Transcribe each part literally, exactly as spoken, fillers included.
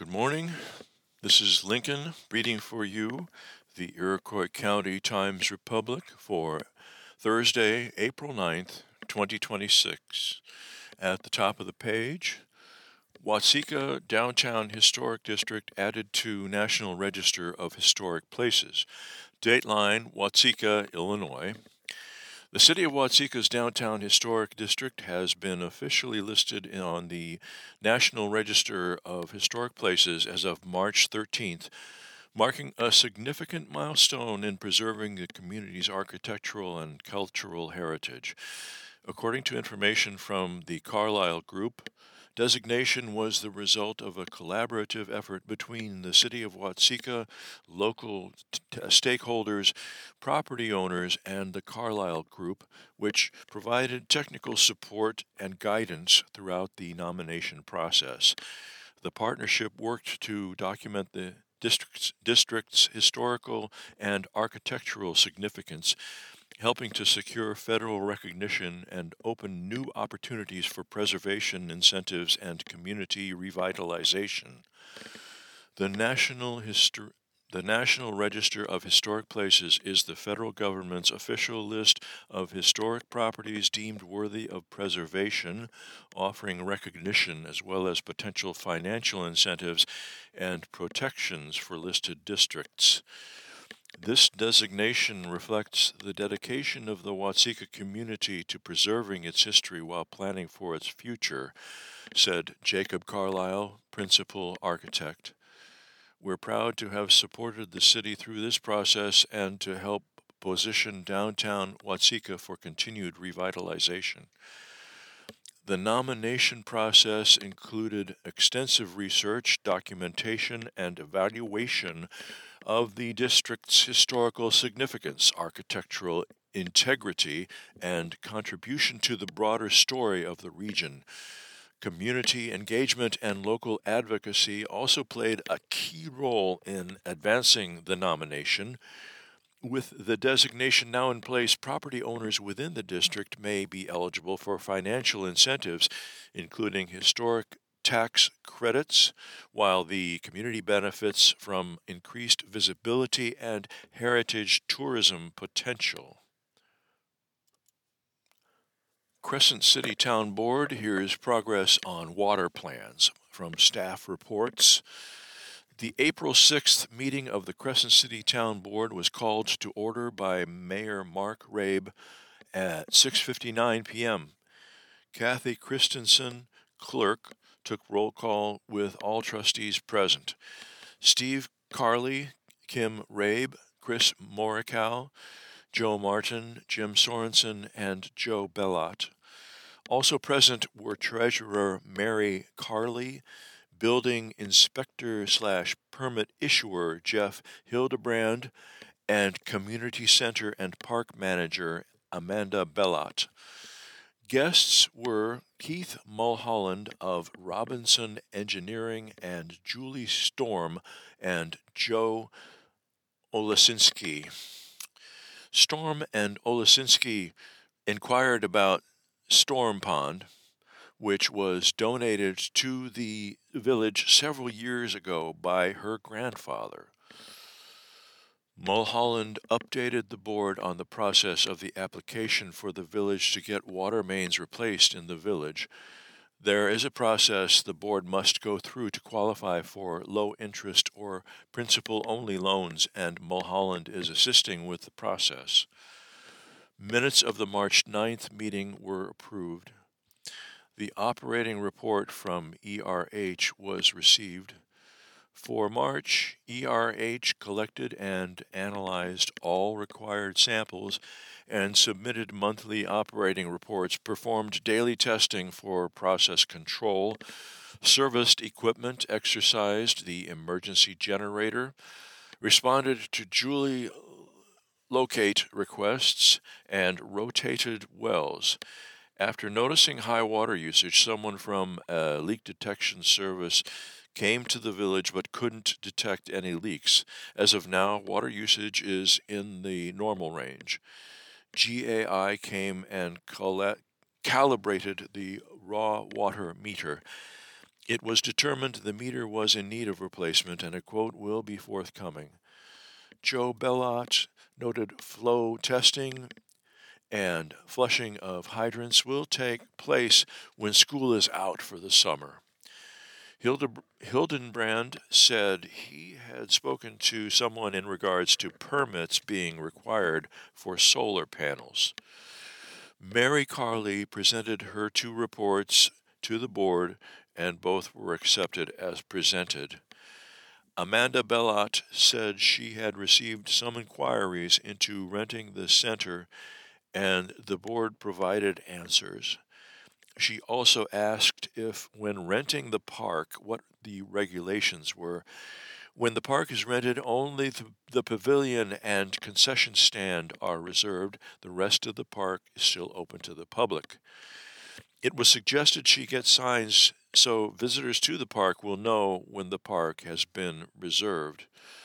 Good morning. This is Lincoln reading for you the Iroquois County Times-Republic for Thursday, April ninth, twenty twenty-six. At the top of the page, Watseka Downtown Historic District added to National Register of Historic Places. Dateline, Watseka, Illinois. The City of Watseka's Downtown Historic District has been officially listed on the National Register of Historic Places as of March thirteenth, marking a significant milestone in preserving the community's architectural and cultural heritage. According to information from the Carlyle Group, designation was the result of a collaborative effort between the City of Watseka, local t- stakeholders, property owners, and the Carlyle Group, which provided technical support and guidance throughout the nomination process. The partnership worked to document the district's, district's historical and architectural significance, helping to secure federal recognition and open new opportunities for preservation incentives and community revitalization. The National Histor- The National Register of Historic Places is the federal government's official list of historic properties deemed worthy of preservation, offering recognition as well as potential financial incentives and protections for listed districts. This designation reflects the dedication of the Watseka community to preserving its history while planning for its future, said Jacob Carlyle, principal architect. We're proud to have supported the city through this process and to help position downtown Watseka for continued revitalization. The nomination process included extensive research, documentation, and evaluation of the district's historical significance, architectural integrity, and contribution to the broader story of the region. Community engagement and local advocacy also played a key role in advancing the nomination. With the designation now in place, property owners within the district may be eligible for financial incentives, including historic tax credits, while the community benefits from increased visibility and heritage tourism potential. Crescent City Town Board hears progress on water plans from staff reports. The April sixth meeting of the Crescent City Town Board was called to order by Mayor Mark Rabe at six fifty-nine p.m. Kathy Christensen, clerk, took roll call with all trustees present. Steve Carley, Kim Rabe, Chris Morikow, Joe Martin, Jim Sorensen, and Joe Bellot. Also present were Treasurer Mary Carley, Building Inspector slash Permit Issuer Jeff Hildebrand, and Community Center and Park Manager Amanda Bellot. Guests were Keith Mulholland of Robinson Engineering and Julie Storm and Joe Olesinski. Storm and Olesinski inquired about Storm Pond, which was donated to the village several years ago by her grandfather. Mulholland updated the board on the process of the application for the village to get water mains replaced in the village. There is a process the board must go through to qualify for low interest or principal only loans, and Mulholland is assisting with the process. Minutes of the March ninth meeting were approved. The operating report from E R H was received. For March, E R H collected and analyzed all required samples and submitted monthly operating reports, performed daily testing for process control, serviced equipment, exercised the emergency generator, responded to Julie locate requests, and rotated wells. After noticing high water usage, someone from a leak detection service came to the village but couldn't detect any leaks. As of now, water usage is in the normal range. G A I came and calibrated the raw water meter. It was determined the meter was in need of replacement and a quote will be forthcoming. Joe Bellot noted flow testing and flushing of hydrants will take place when school is out for the summer. Hildenbrand said he had spoken to someone in regards to permits being required for solar panels. Mary Carley presented her two reports to the board, and both were accepted as presented. Amanda Bellot said she had received some inquiries into renting the center, and the board provided answers. She also asked if, when renting the park, what the regulations were. When the park is rented, only the, the pavilion and concession stand are reserved. The rest of the park is still open to the public. It was suggested she get signs so visitors to the park will know when the park has been reserved.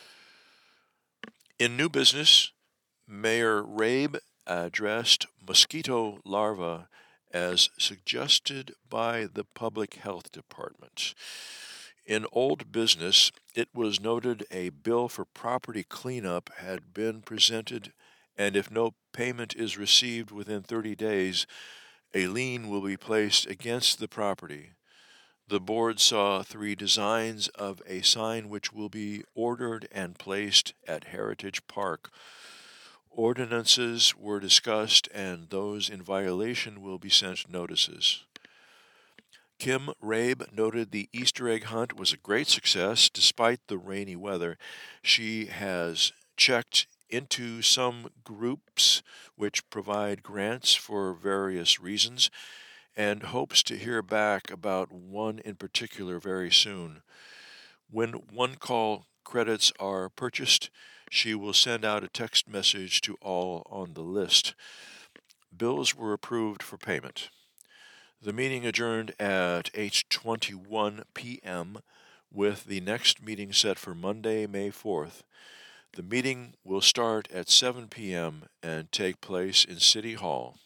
In new business, Mayor Rabe addressed mosquito larvae as suggested by the Public Health Department. In old business, it was noted a bill for property cleanup had been presented, and if no payment is received within thirty days, a lien will be placed against the property. The board saw three designs of a sign which will be ordered and placed at Heritage Park. Ordinances were discussed, and those in violation will be sent notices. Kim Rabe noted the Easter egg hunt was a great success despite the rainy weather. She has checked into some groups which provide grants for various reasons and hopes to hear back about one in particular very soon. When one call credits are purchased, she will send out a text message to all on the list. Bills were approved for payment. The meeting adjourned at eight twenty-one p.m. with the next meeting set for Monday, May fourth. The meeting will start at seven p.m. and take place in City Hall.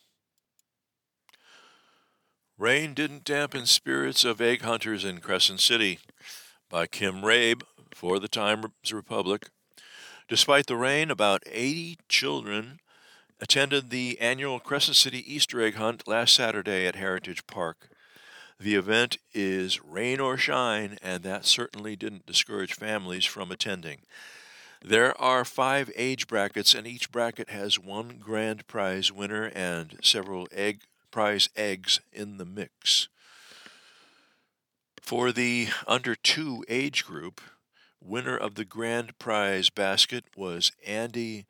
Rain Didn't Dampen Spirits of Egg Hunters in Crescent City by Kim Rabe for the Times Republic. Despite the rain, about eighty children attended the annual Crescent City Easter egg hunt last Saturday at Heritage Park. The event is rain or shine, and that certainly didn't discourage families from attending. There are five age brackets, and each bracket has one grand prize winner and several egg prize eggs in the mix. For the under two age group, winner of the grand prize basket was Andy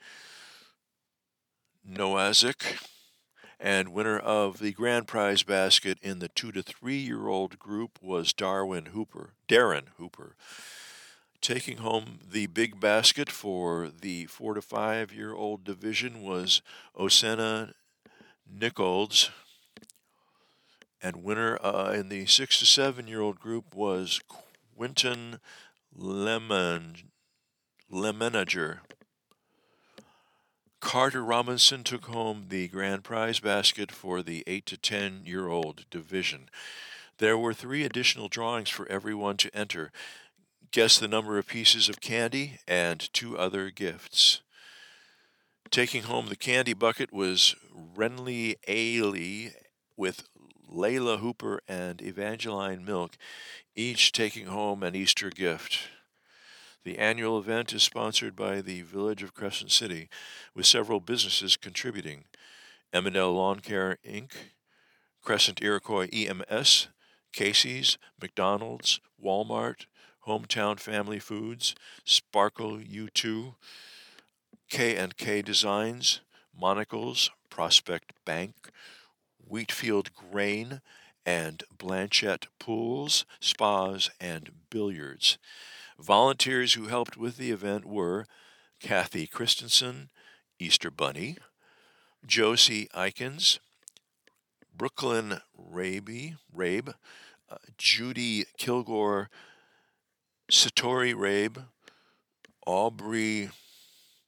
Noazik, and winner of the grand prize basket in the two to three year old group was Darwin Hooper, Darren Hooper. Taking home the big basket for the four to five year old division was Osena Nichols, and winner uh, in the six to seven year old group was Quinton Lemon Lemenager. Carter Robinson took home the grand prize basket for the eight to ten year old division. There were three additional drawings for everyone to enter. Guess the number of pieces of candy and two other gifts. Taking home the candy bucket was Renly Ailey with Layla Hooper and Evangeline Milk, each taking home an Easter gift. The annual event is sponsored by the Village of Crescent City, with several businesses contributing: Emmendale Lawn Care, Incorporated, Crescent Iroquois E M S, Casey's, McDonald's, Walmart, Hometown Family Foods, Sparkle U two, K and K Designs, Monocles, Prospect Bank, Wheatfield Grain, and Blanchette Pools, Spas, and Billiards. Volunteers who helped with the event were Kathy Christensen, Easter Bunny, Josie Eikens, Brooklyn Rabe, Rabe uh, Judy Kilgore, Satori Rabe, Aubrey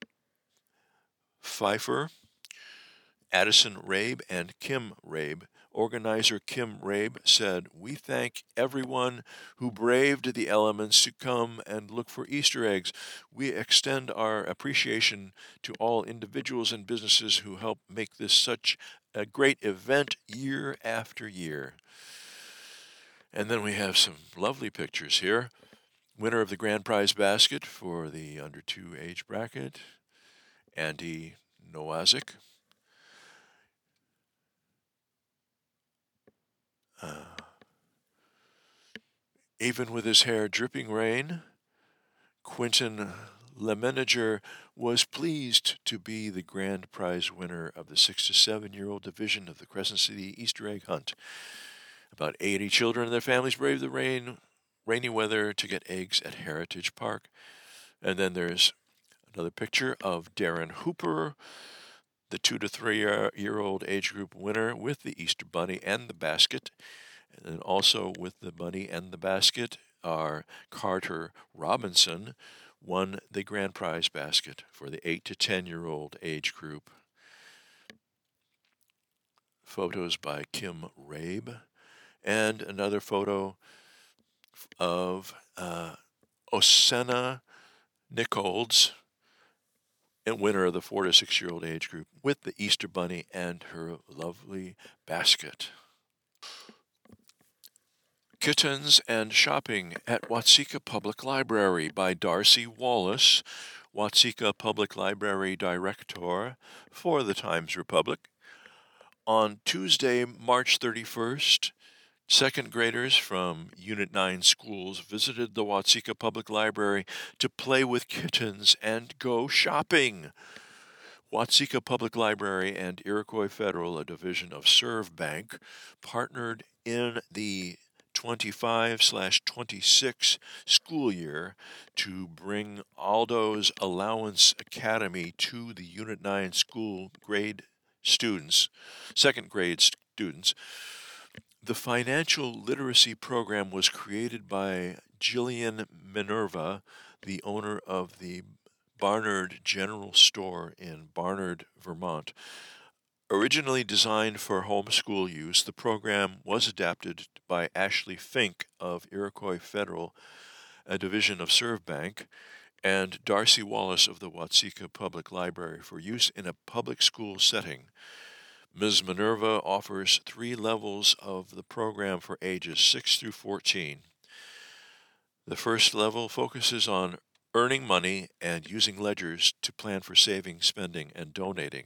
Pfeiffer, Addison Rabe, and Kim Rabe, Organizer Kim Rabe said, "We thank everyone who braved the elements to come and look for Easter eggs. We extend our appreciation to all individuals and businesses who help make this such a great event year after year." And then we have some lovely pictures here. Winner of the grand prize basket for the under two age bracket, Andy Nowazik. Uh, even with his hair dripping rain, Quentin Lemanager was pleased to be the grand prize winner of the six to seven year old division of the Crescent City Easter egg hunt. About eighty children and their families braved the rain, rainy weather to get eggs at Heritage Park. And then there's another picture of Darren Hooper, the two to three year old age group winner with the Easter Bunny and the basket. And then also with the bunny and the basket are Carter Robinson, won the grand prize basket for the eight to ten year old age group. Photos by Kim Rabe. And another photo of uh, Osena Nichols, and winner of the four to six year old age group, with the Easter Bunny and her lovely basket. Kittens and Shopping at Watseka Public Library by Darcy Wallace, Watseka Public Library Director for the Times Republic. On Tuesday, March thirty-first, second graders from Unit nine schools visited the Watseka Public Library to play with kittens and go shopping. Watseka Public Library and Iroquois Federal, a division of Serve Bank, partnered in the twenty-five twenty-six school year to bring Aldo's Allowance Academy to the Unit nine school grade students, second grade students. The financial literacy program was created by Jillian Minerva, the owner of the Barnard General Store in Barnard, Vermont. Originally designed for homeschool use, the program was adapted by Ashley Fink of Iroquois Federal, a division of Serve Bank, and Darcy Wallace of the Watseka Public Library for use in a public school setting. Miz Minerva offers three levels of the program for ages six through fourteen. The first level focuses on earning money and using ledgers to plan for saving, spending, and donating.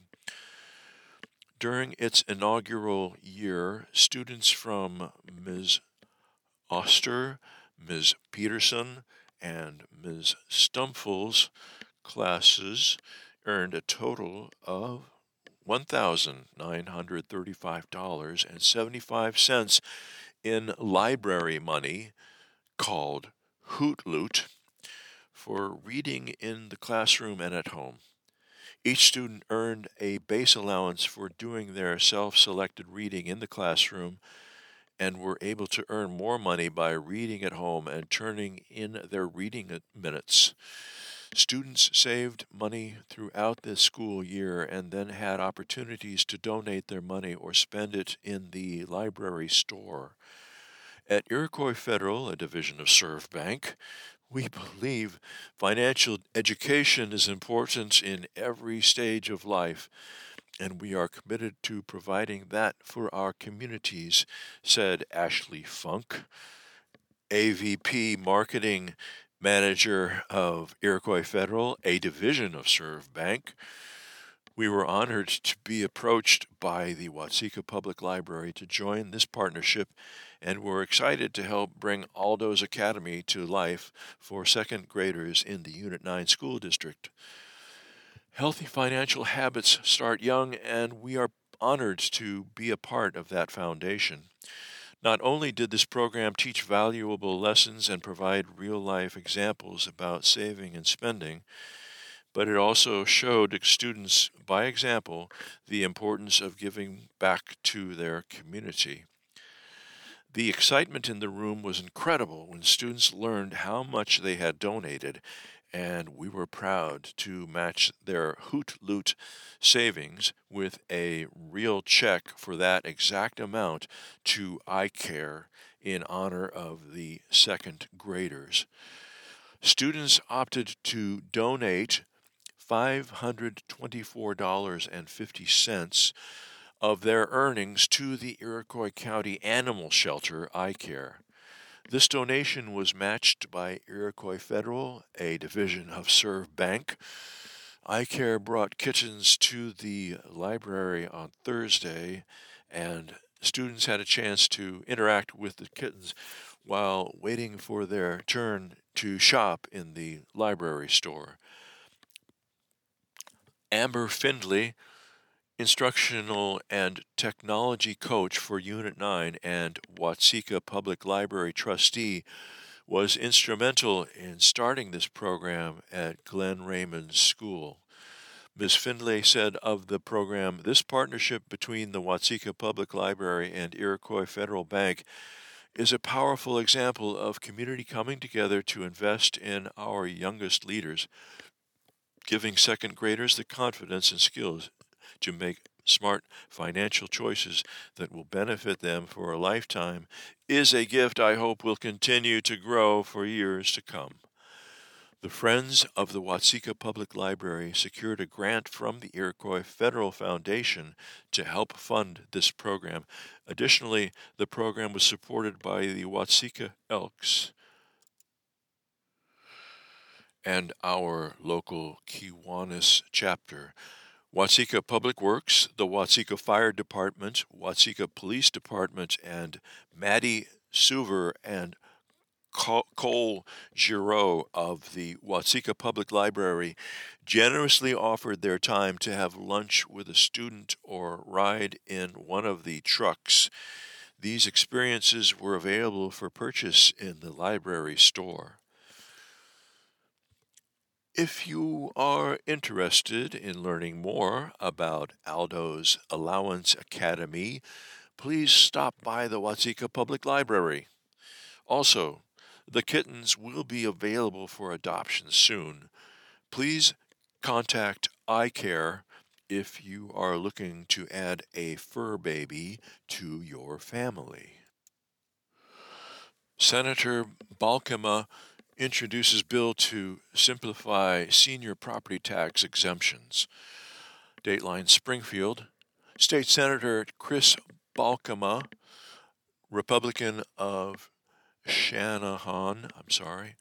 During its inaugural year, students from Miz Oster, Miz Peterson, and Miz Stumfels classes earned a total of one thousand nine hundred thirty-five dollars and seventy-five cents in library money, called Hoot Loot, for reading in the classroom and at home. Each student earned a base allowance for doing their self-selected reading in the classroom and were able to earn more money by reading at home and turning in their reading minutes. Students saved money throughout the school year and then had opportunities to donate their money or spend it in the library store. At Iroquois Federal, a division of Serve Bank, we believe financial education is important in every stage of life, and we are committed to providing that for our communities, said Ashley Funk, A V P Marketing Manager of Iroquois Federal, a division of Serve Bank. We were honored to be approached by the Watseka Public Library to join this partnership, and we're excited to help bring Aldo's Academy to life for second graders in the Unit nine school district. Healthy financial habits start young, and we are honored to be a part of that foundation. Not only did this program teach valuable lessons and provide real-life examples about saving and spending, but it also showed students, by example, the importance of giving back to their community. The excitement in the room was incredible when students learned how much they had donated and we were proud to match their Hoot Loot savings with a real check for that exact amount to iCare in honor of the second graders. Students opted to donate five hundred twenty-four dollars and fifty cents of their earnings to the Iroquois County Animal Shelter, iCare. This donation was matched by Iroquois Federal, a division of Serve Bank. iCare brought kittens to the library on Thursday, and students had a chance to interact with the kittens while waiting for their turn to shop in the library store. Amber Findley, instructional and technology coach for Unit nine and Watseka Public Library trustee, was instrumental in starting this program at Glen Raymond School. Miz Findlay said of the program, "This partnership between the Watseka Public Library and Iroquois Federal Bank is a powerful example of community coming together to invest in our youngest leaders, giving second graders the confidence and skills to make smart financial choices that will benefit them for a lifetime is a gift I hope will continue to grow for years to come." The Friends of the Watseka Public Library secured a grant from the Iroquois Federal Foundation to help fund this program. Additionally, the program was supported by the Watseka Elks and our local Kiwanis chapter. Watseka Public Works, the Watseka Fire Department, Watseka Police Department, and Maddie Suver and Cole Giroux of the Watseka Public Library generously offered their time to have lunch with a student or ride in one of the trucks. These experiences were available for purchase in the library store. If you are interested in learning more about Aldo's Allowance Academy, please stop by the Watseka Public Library. Also, the kittens will be available for adoption soon. Please contact iCare if you are looking to add a fur baby to your family. Senator Balkema introduces bill to simplify senior property tax exemptions. Dateline Springfield. State Senator Chris Balkema, Republican of Shanahan, I'm sorry,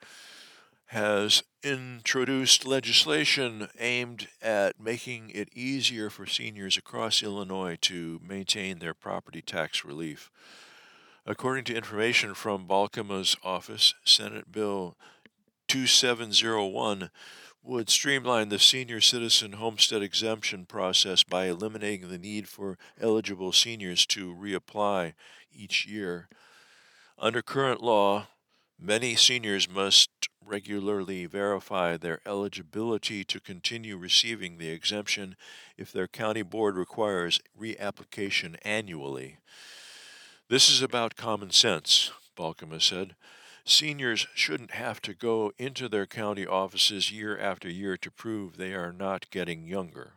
has introduced legislation aimed at making it easier for seniors across Illinois to maintain their property tax relief. According to information from Balkema's office, Senate Bill two seven zero one would streamline the senior citizen homestead exemption process by eliminating the need for eligible seniors to reapply each year. Under current law, many seniors must regularly verify their eligibility to continue receiving the exemption if their county board requires reapplication annually. This is about common sense, Balkema said. Seniors shouldn't have to go into their county offices year after year to prove they are not getting younger.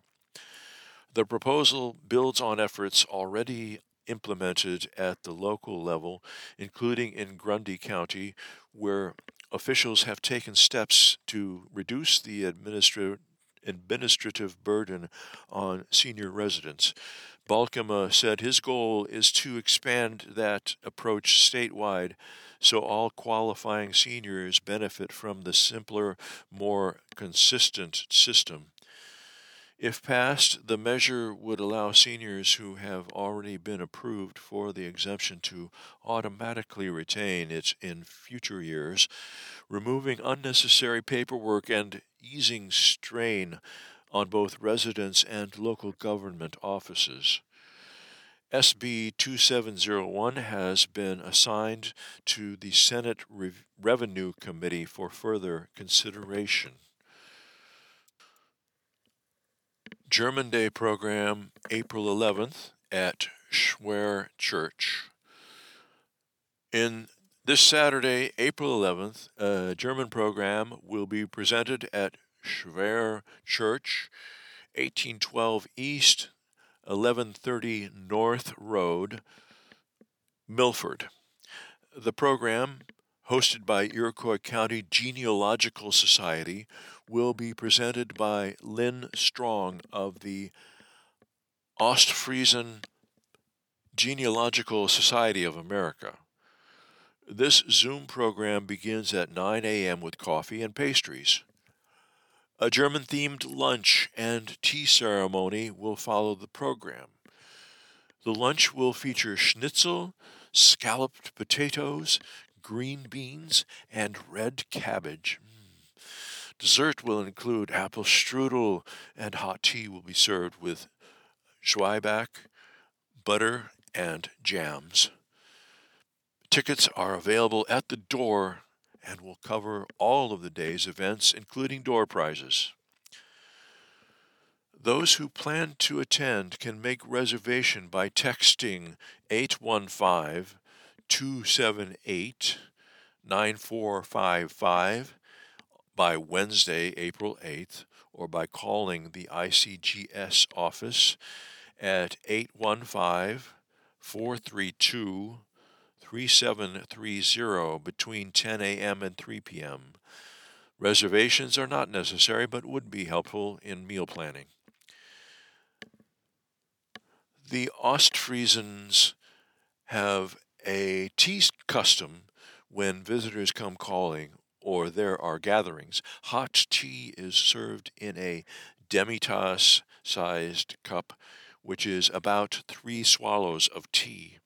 The proposal builds on efforts already implemented at the local level, including in Grundy County, where officials have taken steps to reduce the administrative administrative burden on senior residents. Balkema said his goal is to expand that approach statewide so all qualifying seniors benefit from the simpler, more consistent system. If passed, the measure would allow seniors who have already been approved for the exemption to automatically retain it in future years, removing unnecessary paperwork and easing strain on both residents and local government offices. S B two seven zero one has been assigned to the Senate Re- Revenue Committee for further consideration. German Day program, April eleventh at Schwer Church. In This Saturday, April eleventh, a German program will be presented at Schwer Church, eighteen twelve East, eleven thirty North Road, Milford. The program, hosted by Iroquois County Genealogical Society, will be presented by Lynn Strong of the Ostfriesen Genealogical Society of America. This Zoom program begins at nine a.m. with coffee and pastries. A German-themed lunch and tea ceremony will follow the program. The lunch will feature schnitzel, scalloped potatoes, green beans, and red cabbage. Mm. Dessert will include apple strudel, and hot tea will be served with zwieback, butter, and jams. Tickets are available at the door and will cover all of the day's events, including door prizes. Those who plan to attend can make reservation by texting eight one five, two seven eight, nine four five five by Wednesday, April eighth, or by calling the I C G S office at eight one five, four three two, three seven three zero between ten a.m. and three p.m. Reservations are not necessary but would be helpful in meal planning. The Ostfriesens have a tea custom when visitors come calling or there are gatherings. Hot tea is served in a demi-tasse-sized cup, which is about three swallows of tea.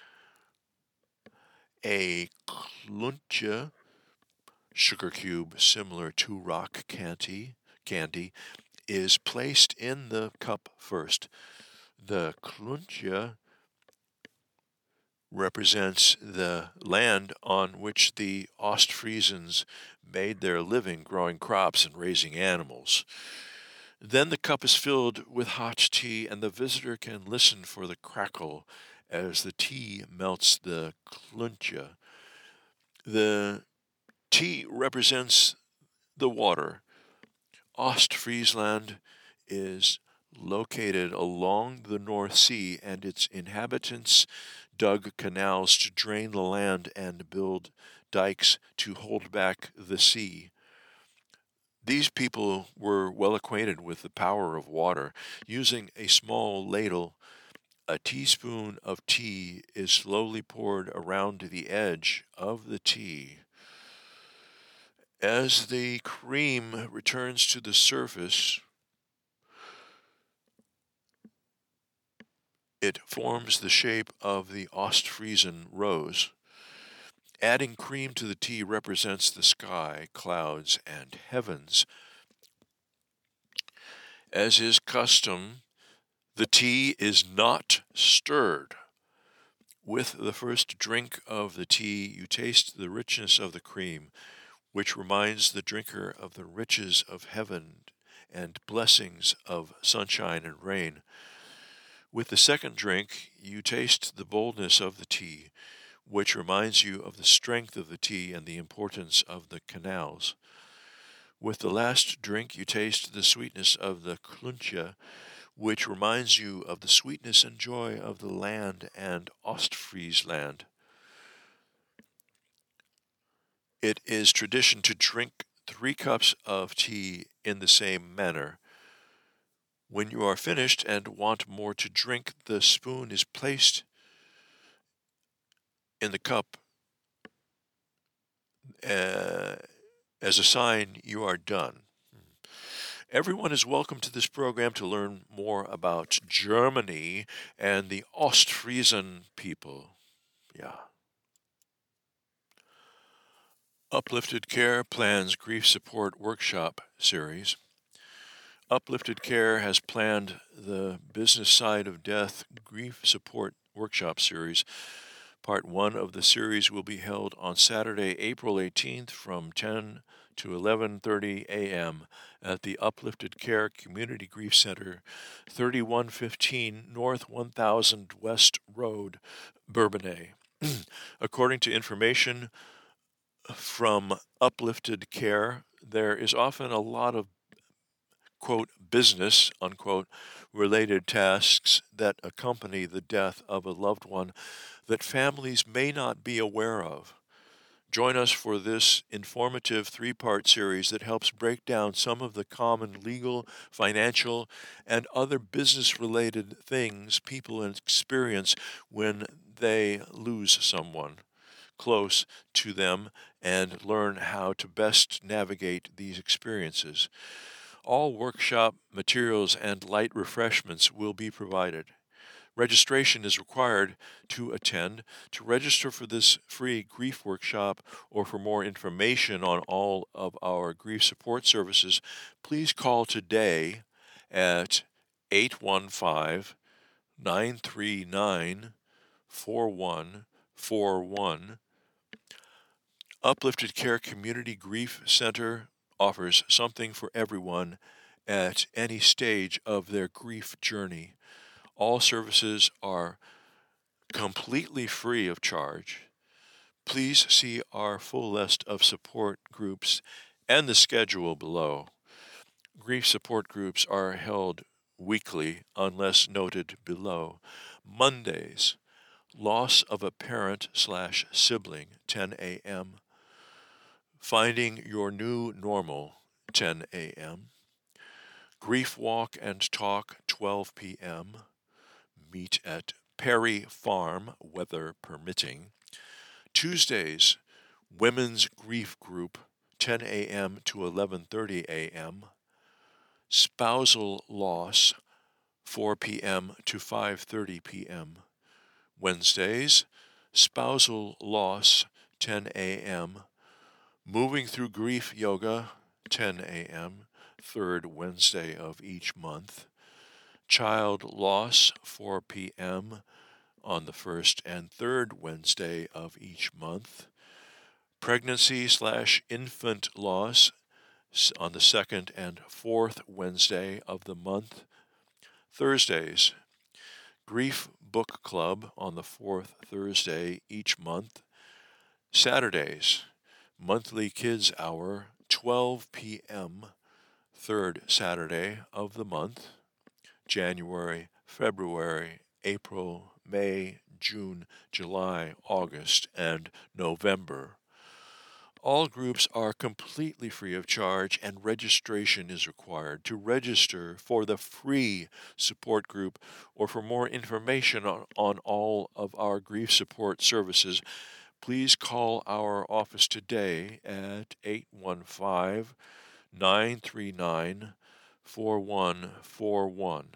A kluntje, sugar cube similar to rock candy, candy, is placed in the cup first. The kluntje represents the land on which the Ostfriesens made their living growing crops and raising animals. Then the cup is filled with hot tea, and the visitor can listen for the crackle as the tea melts the kluntje. The tea represents the water. Ostfriesland is located along the North Sea, and its inhabitants dug canals to drain the land and build dikes to hold back the sea. These people were well acquainted with the power of water. Using a small ladle, a teaspoon of tea is slowly poured around the edge of the tea. As the cream returns to the surface, it forms the shape of the Ostfriesen rose. Adding cream to the tea represents the sky, clouds, and heavens. As is custom, the tea is not stirred. With the first drink of the tea, you taste the richness of the cream, which reminds the drinker of the riches of heaven and blessings of sunshine and rain. With the second drink, you taste the boldness of the tea, which reminds you of the strength of the tea and the importance of the canals. With the last drink, you taste the sweetness of the kluntje, which reminds you of the sweetness and joy of the land and Ostfriesland. It is tradition to drink three cups of tea in the same manner. When you are finished and want more to drink, the spoon is placed in the cup uh, as a sign you are done. Everyone is welcome to this program to learn more about Germany and the Ostfriesen people. Yeah. Uplifted Care plans Grief Support Workshop Series. Uplifted Care has planned the Business Side of Death Grief Support Workshop Series. Part one of the series will be held on Saturday, April eighteenth from ten to eleven thirty a.m. at the Uplifted Care Community Grief Center, thirty-one fifteen North one thousand West Road, Bourbonnais. According to information from Uplifted Care, there is often a lot of, quote, business, unquote, related tasks that accompany the death of a loved one that families may not be aware of. Join us for this informative three-part series that helps break down some of the common legal, financial, and other business-related things people experience when they lose someone close to them and learn how to best navigate these experiences. All workshop materials and light refreshments will be provided. Registration is required to attend. To register for this free grief workshop or for more information on all of our grief support services, please call today at eight one five, nine three nine, four one four one. Uplifted Care Community Grief Center offers something for everyone at any stage of their grief journey. All services are completely free of charge. Please see our full list of support groups and the schedule below. Grief support groups are held weekly unless noted below. Mondays, loss of a parent slash sibling, ten a.m. Finding your new normal, ten a.m. Grief walk and talk, twelve p.m. Meet at Perry Farm, weather permitting. Tuesdays, Women's Grief Group, ten a.m. to eleven thirty a.m. Spousal Loss, four p.m. to five thirty p.m. Wednesdays, Spousal Loss, ten a.m. Moving Through Grief Yoga, ten a.m., third Wednesday of each month. Child Loss, four p.m. on the first and third Wednesday of each month. Pregnancy slash infant loss on the second and fourth Wednesday of the month. Thursdays, Grief Book Club on the fourth Thursday each month. Saturdays, Monthly Kids Hour, twelve p.m., third Saturday of the month. January, February, April, May, June, July, August, and November. All groups are completely free of charge and registration is required. To register for the free support group or for more information on, on all of our grief support services, please call our office today at eight one five, nine three nine, four one four one.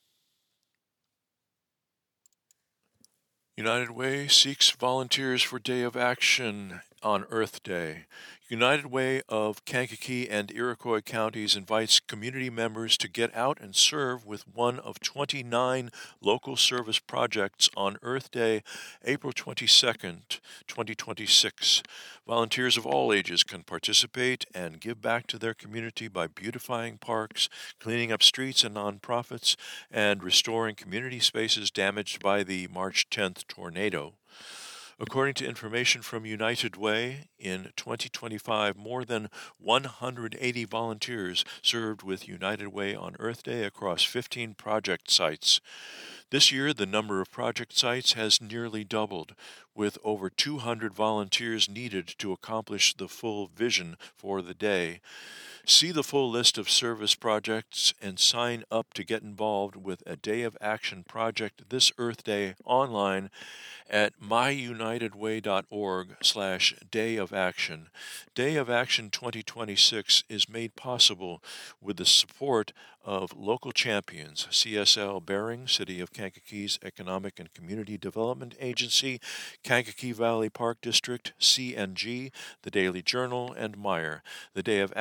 United Way seeks volunteers for Day of Action on Earth Day. United Way of Kankakee and Iroquois counties invites community members to get out and serve with one of twenty-nine local service projects on Earth Day, April twenty-second, twenty twenty-six. Volunteers of all ages can participate and give back to their community by beautifying parks, cleaning up streets and nonprofits, and restoring community spaces damaged by the March tenth tornado. According to information from United Way, in twenty twenty-five, more than one hundred eighty volunteers served with United Way on Earth Day across fifteen project sites. This year, the number of project sites has nearly doubled, with over two hundred volunteers needed to accomplish the full vision for the day. See the full list of service projects and sign up to get involved with a Day of Action project this Earth Day online at myunitedway.org slash Day of Action. Day of Action twenty twenty-six is made possible with the support of local champions, C S L Bering, City of Kankakee's Economic and Community Development Agency, Kankakee Valley Park District, C N G, The Daily Journal, and Meyer. The Day of Action plan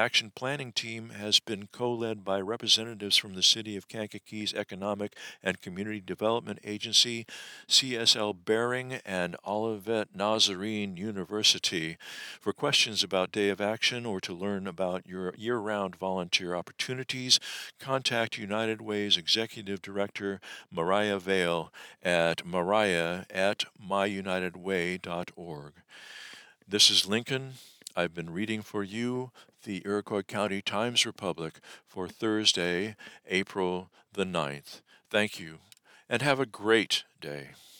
planning team has been co-led by representatives from the City of Kankakee's Economic and Community Development Agency, C S L Behring, and Olivet Nazarene University. For questions about Day of Action or to learn about your year-round volunteer opportunities, contact United Way's Executive Director, Mariah Vale, at mariah at my united way dot org. This is Lincoln. I've been reading for you the Iroquois County Times-Republic for Thursday, April the ninth. Thank you, and have a great day.